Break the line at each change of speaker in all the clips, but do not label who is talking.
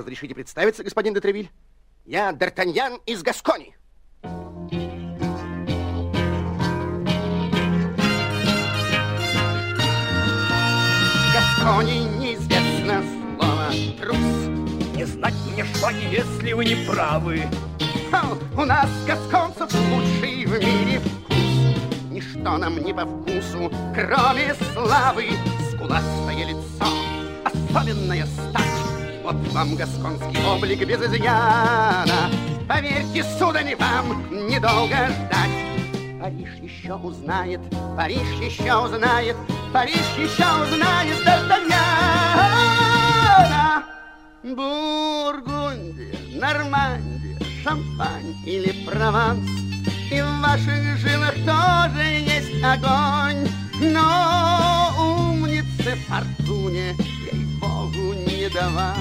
Разрешите представиться, господин де Тревиль? Я Д'Артаньян из Гаскони. Гаскони неизвестно слово трус.
Не знать мне, что не, если вы не правы.
У нас, гасконцев, лучший в мире вкус. Ничто нам не по вкусу, кроме славы. Скуластое лицо, особенная стать. Вот вам гасконский облик без изъяна. Поверьте, сударь, вам недолго ждать. Париж еще узнает, Париж еще узнает, Париж еще узнает Д'Артаньяна. Бургундия, Нормандия, Шампань или Прованс. И в ваших жилах тоже есть огонь. Но умнице фортуне, ей-богу, не до вас.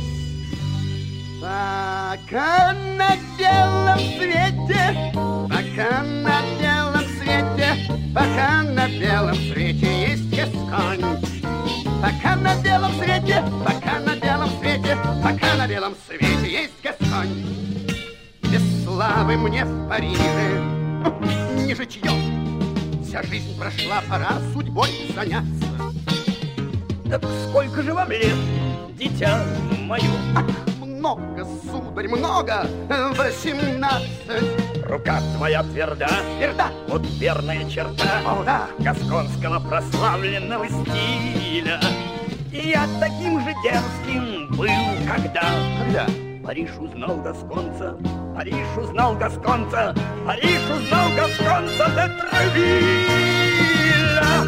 Пока на белом свете, пока на белом свете, пока на белом свете есть Гасконь. Пока на белом свете, пока на белом свете, пока на белом свете есть Гасконь. Без славы мне в Париже не житье. Вся жизнь прошла, пора судьбой заняться.
Так сколько же вам лет, дитя мое?
Ах, много, сударь, много, 18.
Рука твоя тверда,
Тверда.
вот верная черта.
О, да.
Гасконского прославленного стиля. И я таким же дерзким был, когда Париж узнал гасконца, Париж узнал гасконца, Париж узнал гасконца де Тревилля.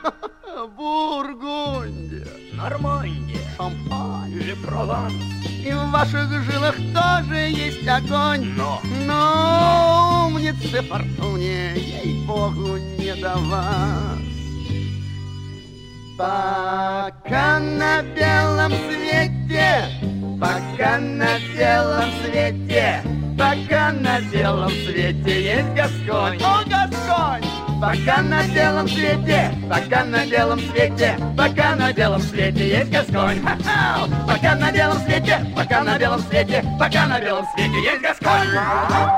Бургундия,
Нормандия,
Шампань
или Прованс.
И в ваших жилах тоже есть огонь.
Но
умнице фортуне, ей-богу, не до вас. Пока на белом свете, пока на белом свете, пока на белом свете есть Гасконь. О, Гасконь! Пока на белом свете, пока на белом свете, пока на белом свете есть Гасконь. Пока на белом свете, пока на белом свете, пока на белом свете есть Гасконь.